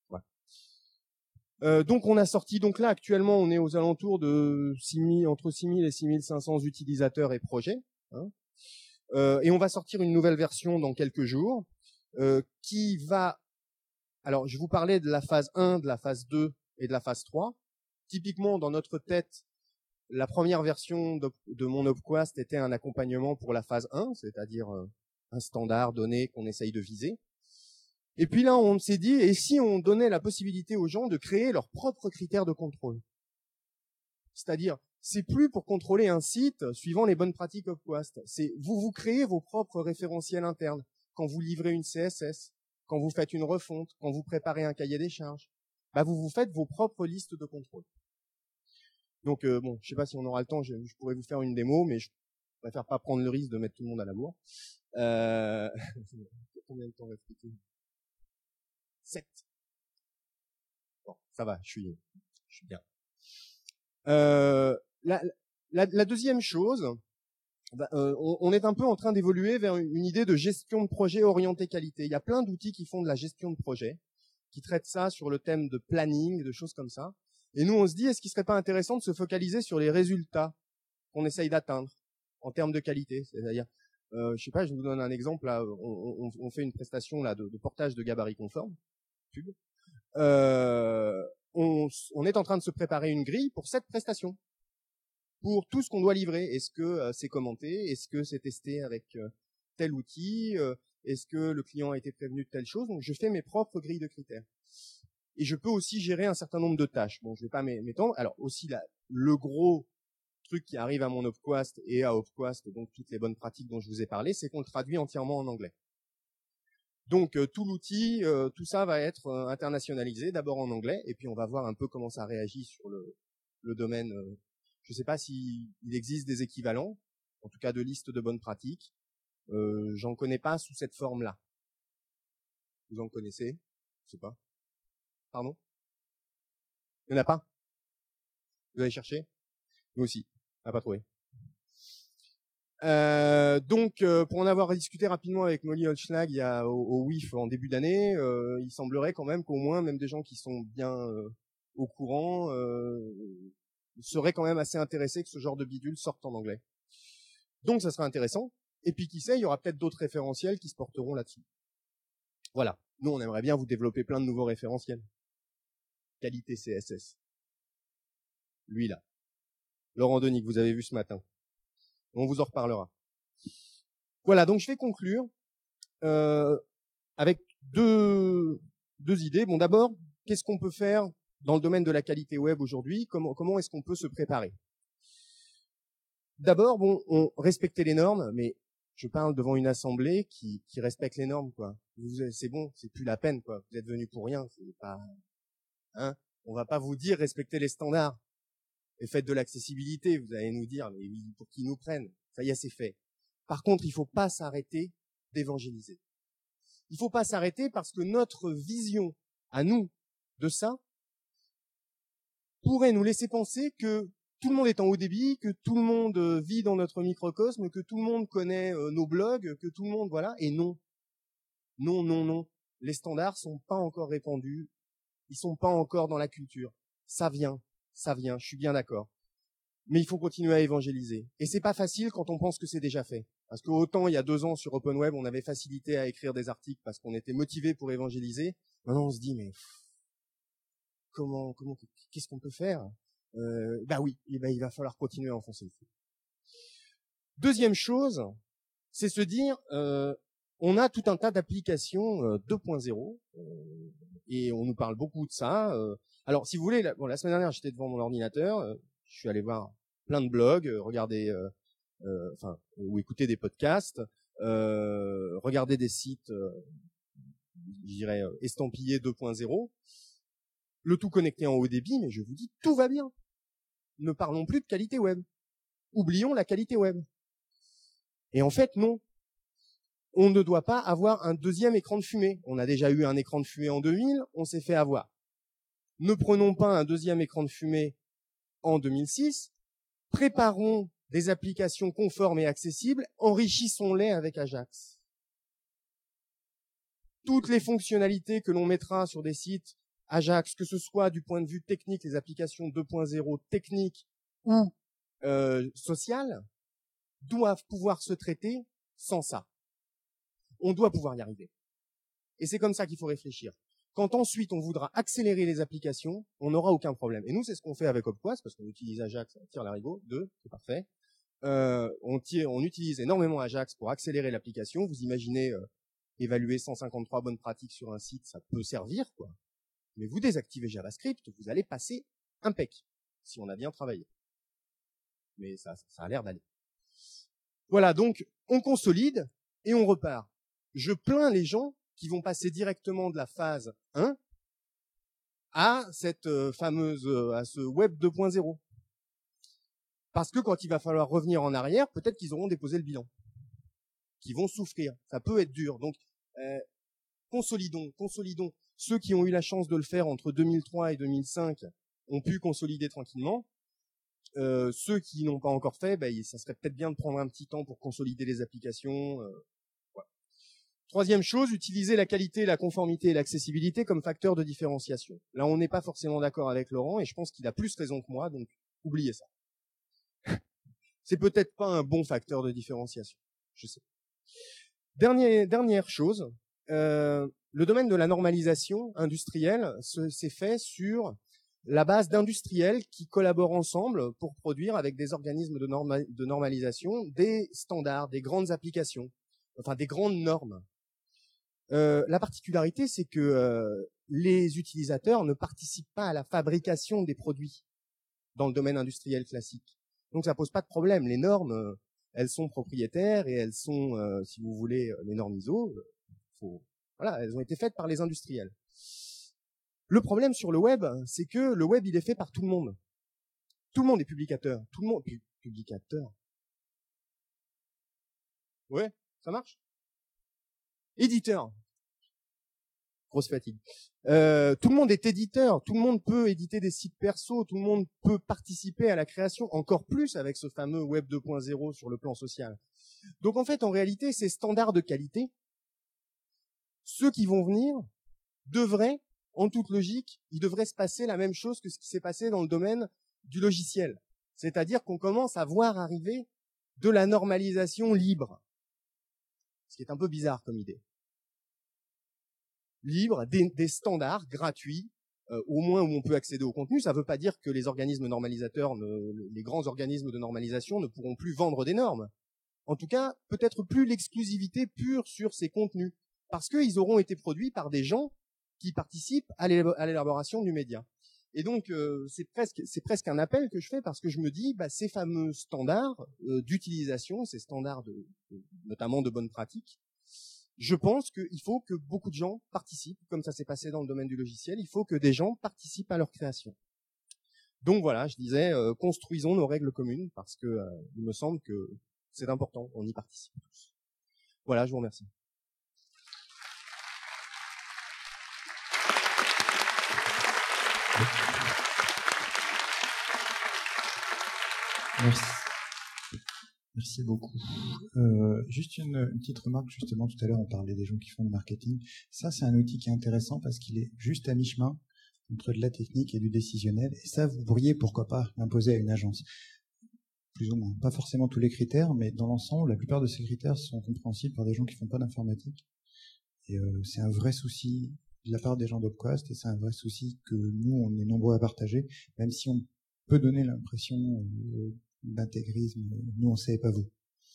Voilà. Donc on a sorti, donc là actuellement on est aux alentours de entre 6000 et 6500 utilisateurs et projets, hein. Et on va sortir une nouvelle version dans quelques jours qui va... Alors, je vous parlais de la phase 1, de la phase 2 et de la phase 3. Typiquement, dans notre tête, la première version de Monopquast était un accompagnement pour la phase 1, c'est-à-dire un standard donné qu'on essaye de viser. Et puis là, on s'est dit, et si on donnait la possibilité aux gens de créer leurs propres critères de contrôle? C'est-à-dire, c'est plus pour contrôler un site suivant les bonnes pratiques Opquast. C'est vous créez vos propres référentiels internes quand vous livrez une CSS, quand vous faites une refonte, quand vous préparez un cahier des charges. Bah vous faites vos propres listes de contrôle. Donc bon, je sais pas si on aura le temps, je pourrais vous faire une démo, mais je préfère pas prendre le risque de mettre tout le monde à la bourre. Combien de temps reste-t-il? 7. Bon, ça va, je suis bien. La deuxième chose, on est un peu en train d'évoluer vers une idée de gestion de projet orienté qualité. Il y a plein d'outils qui font de la gestion de projet, qui traitent ça sur le thème de planning, de choses comme ça. Et nous, on se dit, est-ce qu'il serait pas intéressant de se focaliser sur les résultats qu'on essaye d'atteindre en termes de qualité? C'est-à-dire, je sais pas, je vous donne un exemple. Là, on fait une prestation là de portage de gabarit conforme, pub. On est en train de se préparer une grille pour cette prestation, pour tout ce qu'on doit livrer. Est-ce que c'est commenté? Est-ce que c'est testé avec tel outil? Est-ce que le client a été prévenu de telle chose? Donc, je fais mes propres grilles de critères. Et je peux aussi gérer un certain nombre de tâches. Bon, je vais pas m'étendre. Alors, aussi, le gros truc qui arrive à mon Opquast et à Opquast, donc toutes les bonnes pratiques dont je vous ai parlé, c'est qu'on le traduit entièrement en anglais. Donc tout l'outil, tout ça va être internationalisé, d'abord en anglais, et puis on va voir un peu comment ça réagit sur le domaine. Je ne sais pas s'il existe des équivalents, en tout cas de listes de bonnes pratiques. J'en connais pas sous cette forme-là. Vous en connaissez? Je sais pas. Pardon? Il n'y en a pas? Vous avez cherché? Nous aussi. On n'a pas trouvé. Donc, pour en avoir discuté rapidement avec Molly Holschlag au WIF en début d'année, il semblerait quand même qu'au moins, même des gens qui sont bien au courant, seraient quand même assez intéressés que ce genre de bidule sorte en anglais. Donc, ça sera intéressant. Et puis, qui sait, il y aura peut-être d'autres référentiels qui se porteront là-dessus. Voilà. Nous, on aimerait bien vous développer plein de nouveaux référentiels. Qualité CSS. Lui, là. Laurent Denis, que vous avez vu ce matin. On vous en reparlera. Voilà, donc je vais conclure avec deux idées. Bon, d'abord, qu'est-ce qu'on peut faire dans le domaine de la qualité web aujourd'hui? Comment est-ce qu'on peut se préparer? D'abord, bon, respecter les normes, mais je parle devant une assemblée qui respecte les normes, quoi. C'est bon, c'est plus la peine, quoi. Vous êtes venus pour rien, c'est pas, hein. On va pas vous dire respectez les standards et faites de l'accessibilité. Vous allez nous dire, mais pour qu'ils nous prennent. Ça y est, c'est fait. Par contre, il faut pas s'arrêter d'évangéliser. Il faut pas s'arrêter parce que notre vision à nous de ça pourrait nous laisser penser que tout le monde est en haut débit, que tout le monde vit dans notre microcosme, que tout le monde connaît nos blogs, que tout le monde, voilà. Et non. Non, non, non. Les standards sont pas encore répandus. Ils sont pas encore dans la culture. Ça vient. Je suis bien d'accord. Mais il faut continuer à évangéliser. Et c'est pas facile quand on pense que c'est déjà fait. Parce que autant il y a 2 ans sur Open Web, on avait facilité à écrire des articles parce qu'on était motivé pour évangéliser. Maintenant on se dit mais comment qu'est-ce qu'on peut faire? Bah oui, et ben il va falloir continuer à enfoncer le feu. Deuxième chose, c'est se dire on a tout un tas d'applications 2.0 et on nous parle beaucoup de ça. Alors si vous voulez, la semaine dernière j'étais devant mon ordinateur, je suis allé voir plein de blogs, regarder ou écouter des podcasts, regarder des sites, je dirais estampillés 2.0, le tout connecté en haut débit, mais je vous dis tout va bien. Ne parlons plus de qualité web. Oublions la qualité web. Et en fait, non. On ne doit pas avoir un deuxième écran de fumée. On a déjà eu un écran de fumée en 2000, on s'est fait avoir. Ne prenons pas un deuxième écran de fumée en 2006. Préparons des applications conformes et accessibles, enrichissons-les avec Ajax. Toutes les fonctionnalités que l'on mettra sur des sites Ajax, que ce soit du point de vue technique, les applications 2.0 techniques ou sociales, doivent pouvoir se traiter sans ça. On doit pouvoir y arriver. Et c'est comme ça qu'il faut réfléchir. Quand ensuite on voudra accélérer les applications, on n'aura aucun problème. Et nous, c'est ce qu'on fait avec Opquast, parce qu'on utilise Ajax, on tire l'arigot, 2, c'est parfait. On utilise énormément Ajax pour accélérer l'application. Vous imaginez évaluer 153 bonnes pratiques sur un site, ça peut servir, quoi. Mais vous désactivez JavaScript, vous allez passer impec, si on a bien travaillé. Mais ça a l'air d'aller. Voilà, donc on consolide et on repart. Je plains les gens qui vont passer directement de la phase 1 à cette à ce web 2.0. Parce que quand il va falloir revenir en arrière, peut-être qu'ils auront déposé le bilan, qu'ils vont souffrir. Ça peut être dur. Donc, consolidons. Ceux qui ont eu la chance de le faire entre 2003 et 2005 ont pu consolider tranquillement. Ceux qui n'ont pas encore fait, ça serait peut-être bien de prendre un petit temps pour consolider les applications. Voilà. Troisième chose, utiliser la qualité, la conformité et l'accessibilité comme facteur de différenciation. Là, on n'est pas forcément d'accord avec Laurent et je pense qu'il a plus raison que moi, donc oubliez ça. C'est peut-être pas un bon facteur de différenciation, je sais. Dernière chose, le domaine de la normalisation industrielle s'est fait sur la base d'industriels qui collaborent ensemble pour produire avec des organismes de normalisation des standards, des grandes applications, enfin des grandes normes. La particularité, c'est que les utilisateurs ne participent pas à la fabrication des produits dans le domaine industriel classique. Donc ça pose pas de problème. Les normes, elles sont propriétaires et elles sont, si vous voulez, les normes ISO. Voilà, elles ont été faites par les industriels. Le problème sur le web, c'est que le web, il est fait par tout le monde. Tout le monde est publicateur. Tout le monde publicateur. Ouais. Ça marche? Éditeur. Grosse fatigue. Tout le monde est éditeur, tout le monde peut éditer des sites perso, tout le monde peut participer à la création, encore plus avec ce fameux Web 2.0 sur le plan social. Donc en fait, en réalité, ces standards de qualité, ceux qui vont venir devraient, en toute logique, il devrait se passer la même chose que ce qui s'est passé dans le domaine du logiciel. C'est-à-dire qu'on commence à voir arriver de la normalisation libre. Ce qui est un peu bizarre comme idée. Libre, des standards gratuits, au moins où on peut accéder au contenu. Ça ne veut pas dire que les organismes normalisateurs, les grands organismes de normalisation ne pourront plus vendre des normes. En tout cas, peut-être plus l'exclusivité pure sur ces contenus, parce qu'ils auront été produits par des gens qui participent à l'élaboration du média. Et donc, c'est presque un appel que je fais, parce que je me dis, ces fameux standards d'utilisation, ces standards notamment de bonne pratique, je pense qu'il faut que beaucoup de gens participent, comme ça s'est passé dans le domaine du logiciel, il faut que des gens participent à leur création. Donc voilà, je disais, construisons nos règles communes, parce que il me semble que c'est important, on y participe tous. Voilà, je vous remercie. Merci. Merci beaucoup. Juste une petite remarque, justement, tout à l'heure, on parlait des gens qui font du marketing. Ça, c'est un outil qui est intéressant parce qu'il est juste à mi-chemin entre de la technique et du décisionnel. Et ça, vous pourriez, pourquoi pas, l'imposer à une agence. Plus ou moins. Pas forcément tous les critères, mais dans l'ensemble, la plupart de ces critères sont compréhensibles par des gens qui font pas d'informatique. Et c'est un vrai souci de la part des gens d'Opquast, et c'est un vrai souci que nous, on est nombreux à partager, même si on peut donner l'impression d'intégrisme. Nous, on sait, pas vous.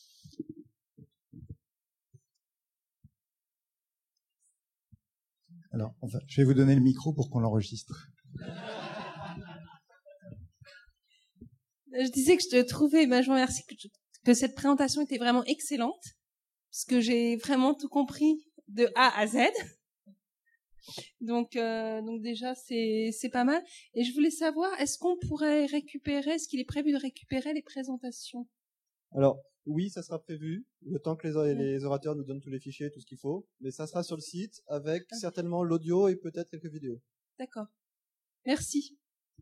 Alors, enfin, je vais vous donner le micro pour qu'on l'enregistre. Je disais que je te trouvais, je vous remercie, que cette présentation était vraiment excellente, parce que j'ai vraiment tout compris de A à Z. Donc déjà, c'est pas mal. Et je voulais savoir, est-ce qu'on pourrait récupérer, est-ce qu'il est prévu de récupérer les présentations? Alors, oui, ça sera prévu, le temps que les orateurs nous donnent tous les fichiers, tout ce qu'il faut. Mais ça sera sur le site, avec certainement l'audio et peut-être quelques vidéos. D'accord. Merci.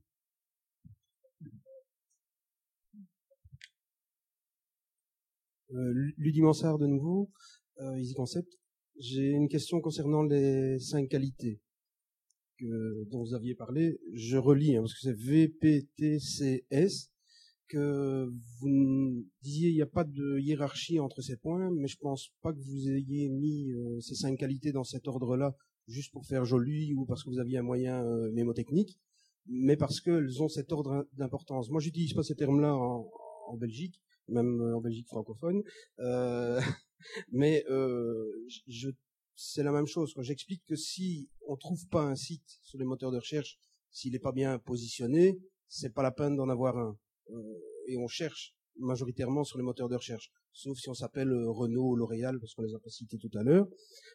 Ludimensard de nouveau, Easy Concept. J'ai une question concernant les 5 qualités dont vous aviez parlé. Je relis, parce que c'est VPTCS, que vous disiez il n'y a pas de hiérarchie entre ces points, mais je pense pas que vous ayez mis ces 5 qualités dans cet ordre-là juste pour faire joli ou parce que vous aviez un moyen mémotechnique, mais parce qu'elles ont cet ordre d'importance. Moi, j'utilise pas ces termes-là en Belgique, même en Belgique francophone, mais c'est la même chose. Quand j'explique que si on trouve pas un site sur les moteurs de recherche, s'il n'est pas bien positionné, c'est pas la peine d'en avoir un. Et on cherche majoritairement sur les moteurs de recherche, sauf si on s'appelle Renault ou L'Oréal, parce qu'on les a pas cités tout à l'heure.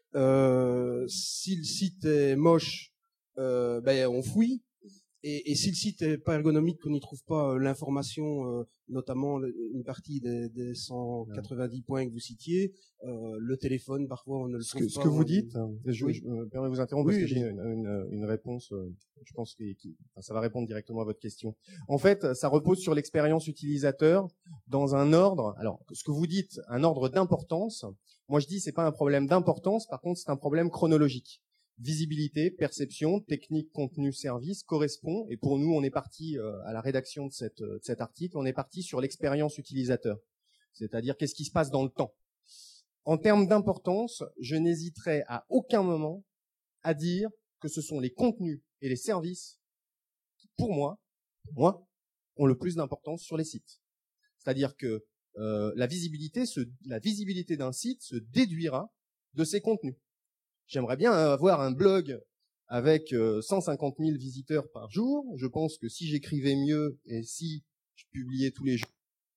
Si le site est moche, on fouille. Et si le site est pas ergonomique, qu'on n'y trouve pas l'information, notamment une partie des 190 points que vous citiez, le téléphone, parfois on ne le trouve pas. Ce que vous dites, je me permets de vous interrompre parce que j'ai une réponse, je pense que ça va répondre directement à votre question. En fait, ça repose sur l'expérience utilisateur dans un ordre. Alors, ce que vous dites, un ordre d'importance. Moi, je dis c'est pas un problème d'importance, par contre, c'est un problème chronologique. Visibilité, perception, technique, contenu, service correspond, et pour nous, on est parti à la rédaction de cet article, on est parti sur l'expérience utilisateur, c'est-à-dire qu'est-ce qui se passe dans le temps. En termes d'importance, je n'hésiterai à aucun moment à dire que ce sont les contenus et les services qui, pour moi, ont le plus d'importance sur les sites. C'est-à-dire que la visibilité d'un site se déduira de ses contenus. J'aimerais bien avoir un blog avec 150 000 visiteurs par jour. Je pense que si j'écrivais mieux et si je publiais tous les jours,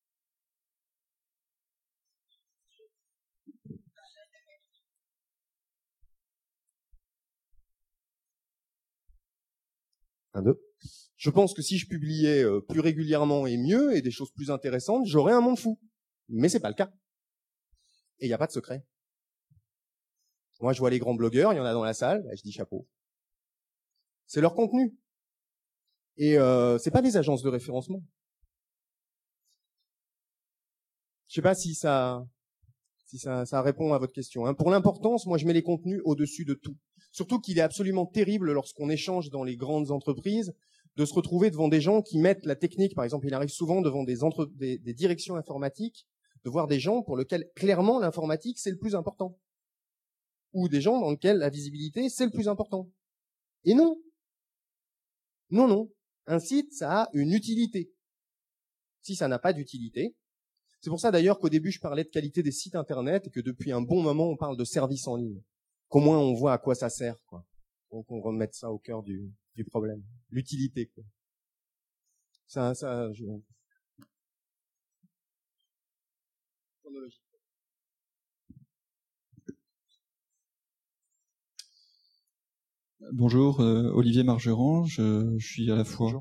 je pense que si je publiais plus régulièrement et mieux et des choses plus intéressantes, j'aurais un monde fou. Mais c'est pas le cas. Et il n'y a pas de secret. Moi, je vois les grands blogueurs, il y en a dans la salle, je dis chapeau. C'est leur contenu. Et c'est pas des agences de référencement. Je sais pas si ça répond à votre question. Pour l'importance, moi, je mets les contenus au-dessus de tout. Surtout qu'il est absolument terrible lorsqu'on échange dans les grandes entreprises de se retrouver devant des gens qui mettent la technique. Par exemple, il arrive souvent devant des directions informatiques de voir des gens pour lesquels clairement l'informatique c'est le plus important, ou des gens dans lesquels la visibilité c'est le plus important. Et non. Un site, ça a une utilité. Si ça n'a pas d'utilité, c'est pour ça d'ailleurs qu'au début je parlais de qualité des sites internet et que depuis un bon moment on parle de services en ligne. Qu'au moins on voit à quoi ça sert, quoi. Donc on remette ça au cœur du problème. L'utilité, quoi. Bonjour, Olivier Margeron, je suis à la fois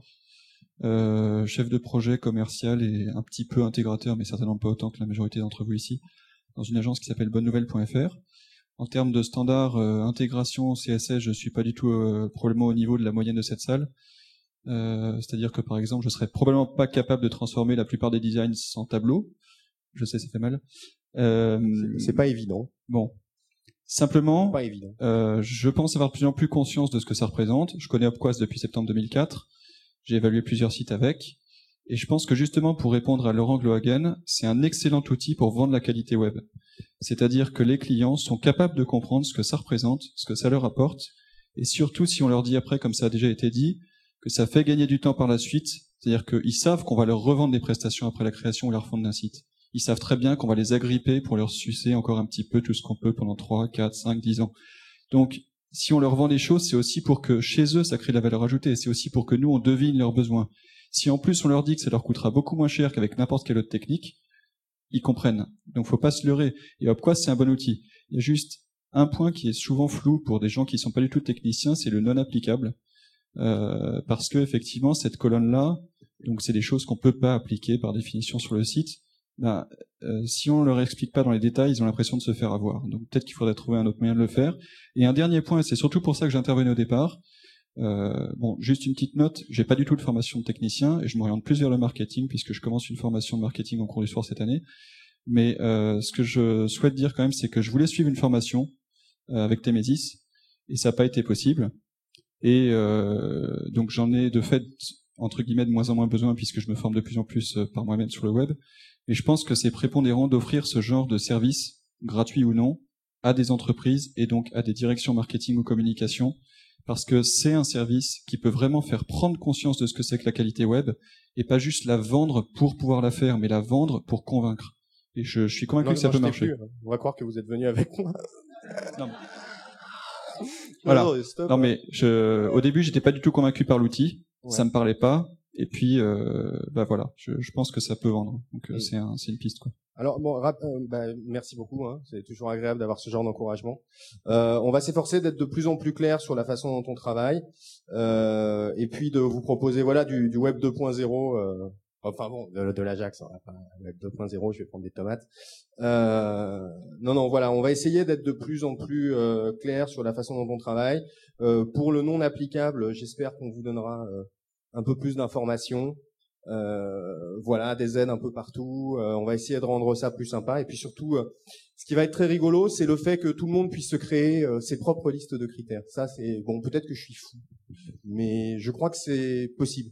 chef de projet commercial et un petit peu intégrateur, mais certainement pas autant que la majorité d'entre vous ici, dans une agence qui s'appelle bonnenouvelle.fr. En termes de standards intégration CSS, je suis pas du tout probablement au niveau de la moyenne de cette salle. C'est-à-dire que par exemple, je serais probablement pas capable de transformer la plupart des designs sans tableau. Je sais, ça fait mal. C'est pas évident. Bon. Simplement, pas évident. Je pense avoir de plus en plus conscience de ce que ça représente. Je connais Opquast depuis septembre 2004. J'ai évalué plusieurs sites avec. Et je pense que justement, pour répondre à Laurent Glohagen, c'est un excellent outil pour vendre la qualité web. C'est-à-dire que les clients sont capables de comprendre ce que ça représente, ce que ça leur apporte. Et surtout, si on leur dit après, comme ça a déjà été dit, que ça fait gagner du temps par la suite. C'est-à-dire qu'ils savent qu'on va leur revendre des prestations après la création ou la refonte d'un site. Ils savent très bien qu'on va les agripper pour leur sucer encore un petit peu tout ce qu'on peut pendant 3, 4, 5, 10 ans. Donc, si on leur vend les choses, c'est aussi pour que chez eux, ça crée de la valeur ajoutée. C'est aussi pour que nous, on devine leurs besoins. Si en plus, on leur dit que ça leur coûtera beaucoup moins cher qu'avec n'importe quelle autre technique, ils comprennent. Donc, faut pas se leurrer. Et Opquast, c'est un bon outil. Il y a juste un point qui est souvent flou pour des gens qui sont pas du tout techniciens, c'est le non applicable. Parce que, effectivement, cette colonne-là, donc c'est des choses qu'on peut pas appliquer par définition sur le site. Si on leur explique pas dans les détails, ils ont l'impression de se faire avoir. Donc peut-être qu'il faudrait trouver un autre moyen de le faire. Et un dernier point, et c'est surtout pour ça que j'intervenais au départ. Juste une petite note, j'ai pas du tout de formation de technicien et je m'oriente plus vers le marketing puisque je commence une formation de marketing en cours du soir cette année. Mais ce que je souhaite dire quand même, c'est que je voulais suivre une formation avec Temesis et ça n'a pas été possible. Et donc j'en ai de fait entre guillemets de moins en moins besoin puisque je me forme de plus en plus par moi-même sur le web. Et je pense que c'est prépondérant d'offrir ce genre de service, gratuit ou non, à des entreprises et donc à des directions marketing ou communication, parce que c'est un service qui peut vraiment faire prendre conscience de ce que c'est que la qualité web, et pas juste la vendre pour pouvoir la faire, mais la vendre pour convaincre. Et je suis convaincu que ça peut marcher. On va croire que vous êtes venu avec moi. Non. Voilà. Non mais au début, j'étais pas du tout convaincu par l'outil, ça me parlait pas. Et puis, voilà, je pense que ça peut vendre. Donc, c'est une piste, quoi. Alors, bon, merci beaucoup. C'est toujours agréable d'avoir ce genre d'encouragement. On va s'efforcer d'être de plus en plus clair sur la façon dont on travaille, et puis de vous proposer, voilà, du web 2.0. Enfin bon, de l'Ajax, web 2.0. Je vais prendre des tomates. Non, voilà, on va essayer d'être de plus en plus clair sur la façon dont on travaille. Pour le non applicable, j'espère qu'on vous donnera un peu plus d'informations, voilà, des aides un peu partout. On va essayer de rendre ça plus sympa. Et puis surtout, ce qui va être très rigolo, c'est le fait que tout le monde puisse se créer ses propres listes de critères. Ça, c'est bon. Peut-être que je suis fou, mais je crois que c'est possible.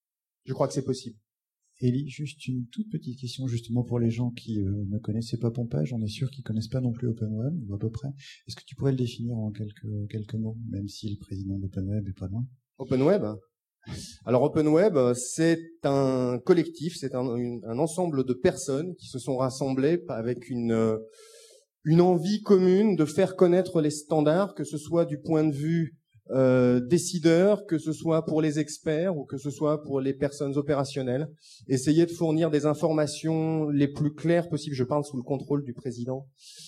Élie, juste une toute petite question justement pour les gens qui ne connaissaient pas Pompage. On est sûr qu'ils connaissent pas non plus OpenWeb, ou à peu près. Est-ce que tu pourrais le définir en quelques mots, même si le président d'OpenWeb est pas loin? OpenWeb. Alors OpenWeb, c'est un collectif, c'est un ensemble de personnes qui se sont rassemblées avec une envie commune de faire connaître les standards, que ce soit du point de vue décideur, que ce soit pour les experts ou que ce soit pour les personnes opérationnelles. Essayer de fournir des informations les plus claires possibles. Je parle sous le contrôle du président.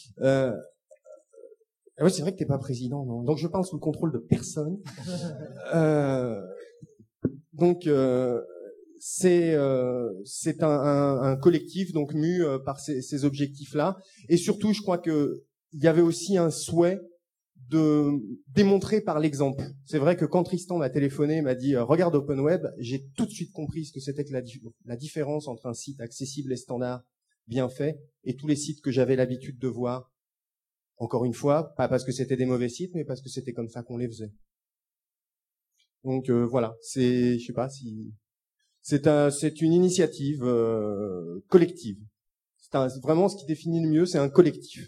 Oui, c'est vrai que t'es pas président, non. Donc je parle sous le contrôle de personne. Donc c'est un collectif donc mu par ces objectifs-là. Et surtout, je crois que il y avait aussi un souhait de démontrer par l'exemple. C'est vrai que quand Tristan m'a téléphoné, m'a dit regarde Open Web, j'ai tout de suite compris ce que c'était que la différence entre un site accessible et standard bien fait et tous les sites que j'avais l'habitude de voir. Encore une fois, pas parce que c'était des mauvais sites, mais parce que c'était comme ça qu'on les faisait. Donc voilà, je sais pas si c'est une initiative collective. Vraiment ce qui définit le mieux, c'est un collectif.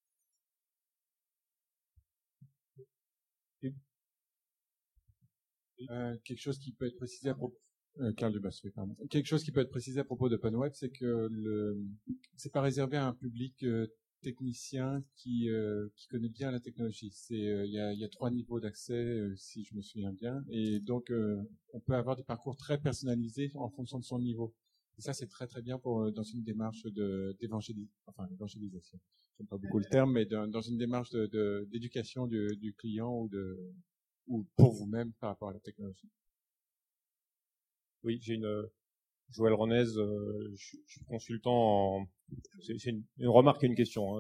Quelque chose qui peut être précisé à propos quelque chose qui peut être précisé à propos d'Open Web, c'est que c'est pas réservé à un public technicien qui connaît bien la technologie. Il y a 3 niveaux d'accès, si je me souviens bien, et donc on peut avoir des parcours très personnalisés en fonction de son niveau. Et ça, c'est très très bien dans une démarche d'évangélisation. J'aime pas beaucoup le terme, mais dans une démarche d'éducation du client ou pour vous-même par rapport à la technologie. Oui, Joël Renez, je suis consultant c'est une remarque et une question.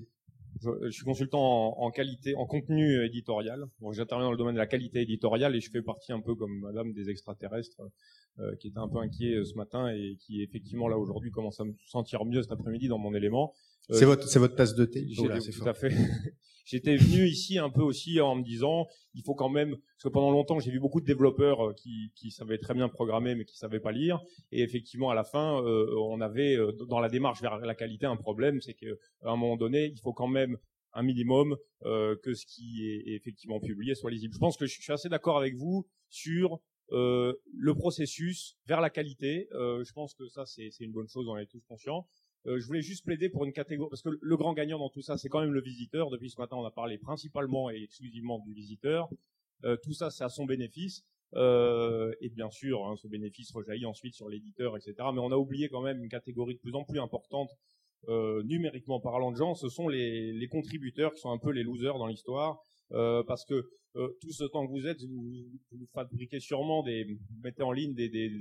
Je suis consultant en qualité, en contenu éditorial. Bon, j'interviens dans le domaine de la qualité éditoriale et je fais partie un peu comme madame des extraterrestres qui était un peu inquiet ce matin et qui effectivement là aujourd'hui commence à me sentir mieux cet après-midi dans mon élément. C'est votre tasse de thé. Tout à fait. J'étais venu ici un peu aussi en me disant, il faut quand même, parce que pendant longtemps j'ai vu beaucoup de développeurs qui savaient très bien programmer mais qui savaient pas lire, et effectivement à la fin on avait dans la démarche vers la qualité un problème, c'est qu'à un moment donné il faut quand même un minimum que ce qui est effectivement publié soit lisible. Je pense que je suis assez d'accord avec vous sur le processus vers la qualité. Je pense que ça c'est une bonne chose, on en est tous conscients. Je voulais juste plaider pour une catégorie, parce que le grand gagnant dans tout ça, c'est quand même le visiteur. Depuis ce matin, on a parlé principalement et exclusivement du visiteur. Tout ça, c'est à son bénéfice. Et bien sûr, ce bénéfice rejaillit ensuite sur l'éditeur, etc. Mais on a oublié quand même une catégorie de plus en plus importante, numériquement parlant de gens. Ce sont les contributeurs qui sont un peu les losers dans l'histoire. Parce que tout ce temps que vous êtes, vous fabriquez sûrement vous mettez en ligne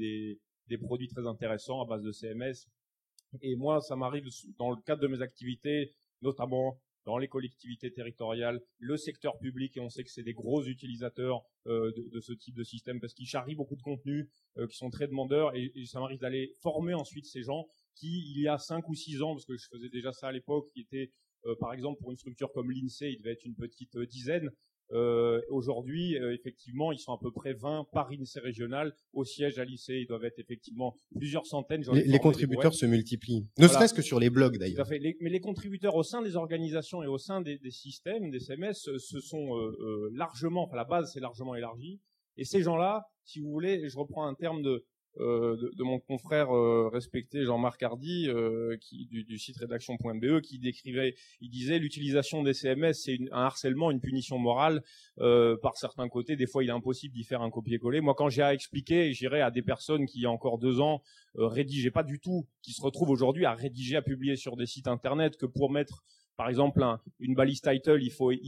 des produits très intéressants à base de CMS. Et moi, ça m'arrive dans le cadre de mes activités, notamment dans les collectivités territoriales, le secteur public, et on sait que c'est des gros utilisateurs de ce type de système parce qu'ils charrient beaucoup de contenus, qui sont très demandeurs, et ça m'arrive d'aller former ensuite ces gens qui, il y a 5 ou 6 ans, parce que je faisais déjà ça à l'époque, qui étaient, par exemple, pour une structure comme l'INSEE, il devait être une petite dizaine. Aujourd'hui, effectivement, ils sont à peu près 20 par INSEE régional. Au siège à lycée, ils doivent être effectivement plusieurs centaines. Les contributeurs se multiplient. Ne serait-ce que sur les blogs, d'ailleurs. Tout à fait. Mais les contributeurs au sein des organisations et au sein des systèmes, des CMS, se sont largement, enfin la base s'est largement élargie. Et ces gens-là, si vous voulez, je reprends un terme de mon confrère respecté Jean-Marc Hardy, du site rédaction.be, qui disait l'utilisation des CMS c'est un harcèlement, une punition morale par certains côtés. Des fois, il est impossible d'y faire un copier-coller. Moi, quand j'ai à expliquer, j'irai à des personnes qui, il y a encore 2 ans, rédigeaient pas du tout, qui se retrouvent aujourd'hui à rédiger, à publier sur des sites internet, que pour mettre par exemple une balise title, il faut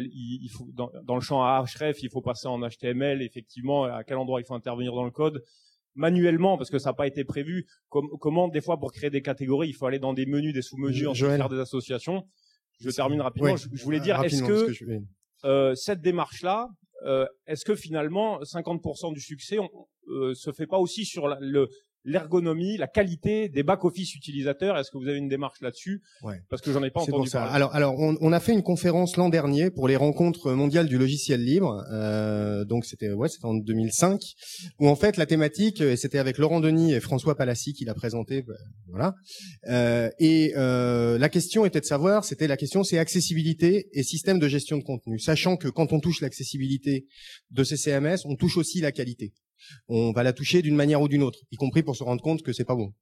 dans le champ href, il faut passer en HTML. Effectivement, à quel endroit il faut intervenir dans le code manuellement parce que ça n'a pas été prévu. Comment des fois pour créer des catégories, il faut aller dans des menus, des sous-menus, ensuite faire des associations. Je termine rapidement. Oui, je voulais dire, est-ce que cette démarche-là, est-ce que finalement 50% du succès se fait pas aussi sur l'ergonomie, la qualité des back-office utilisateurs? C'était une démarche là-dessus? Ouais. Parce que j'en ai pas entendu parler. Alors, on a fait une conférence l'an dernier pour les rencontres mondiales du logiciel libre. Donc c'était en 2005, où en fait la thématique, et c'était avec Laurent Denis et François Palassi qui l'a présenté. Voilà. La question était de savoir, c'est accessibilité et système de gestion de contenu, sachant que quand on touche l'accessibilité de ces CMS, on touche aussi la qualité. On va la toucher d'une manière ou d'une autre, y compris pour se rendre compte que c'est pas bon.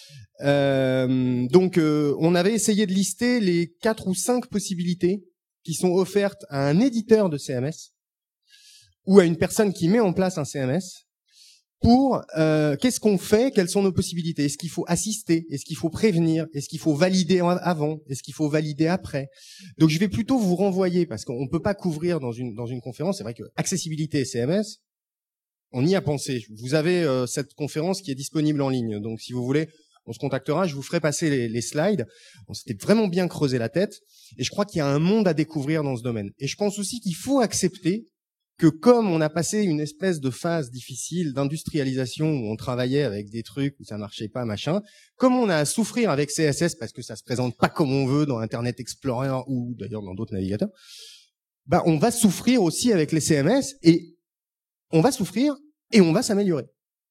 Donc, on avait essayé de lister les 4 ou 5 possibilités qui sont offertes à un éditeur de CMS ou à une personne qui met en place un CMS pour qu'est-ce qu'on fait, quelles sont nos possibilités, est-ce qu'il faut assister, est-ce qu'il faut prévenir, est-ce qu'il faut valider avant, est-ce qu'il faut valider après. Donc, je vais plutôt vous renvoyer parce qu'on peut pas couvrir dans une conférence. C'est vrai que accessibilité et CMS, on y a pensé. Vous avez cette conférence qui est disponible en ligne. Donc, si vous voulez, on se contactera. Je vous ferai passer les slides. On s'était vraiment bien creusé la tête. Et je crois qu'il y a un monde à découvrir dans ce domaine. Et je pense aussi qu'il faut accepter que comme on a passé une espèce de phase difficile d'industrialisation où on travaillait avec des trucs où ça marchait pas, machin, comme on a à souffrir avec CSS parce que ça se présente pas comme on veut dans Internet Explorer ou d'ailleurs dans d'autres navigateurs, bah on va souffrir aussi avec les CMS et on va souffrir et on va s'améliorer.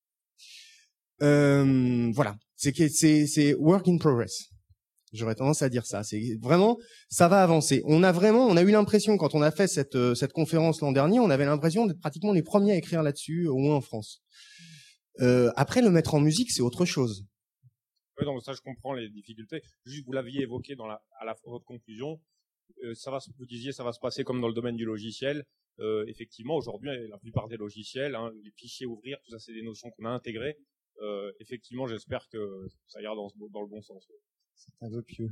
Voilà, c'est work in progress. J'aurais tendance à dire ça. C'est vraiment, ça va avancer. On a eu l'impression quand on a fait cette conférence l'an dernier, on avait l'impression d'être pratiquement les premiers à écrire là-dessus, au moins en France. Après, le mettre en musique, c'est autre chose. Oui, donc ça, je comprends les difficultés. Juste, vous l'aviez évoqué à votre conclusion. Vous disiez, ça va se passer comme dans le domaine du logiciel. Effectivement, aujourd'hui, la plupart des logiciels, les fichiers ouvrir, tout ça, c'est des notions qu'on a intégrées. Effectivement, j'espère que ça ira dans le bon sens. C'est un peu pieux.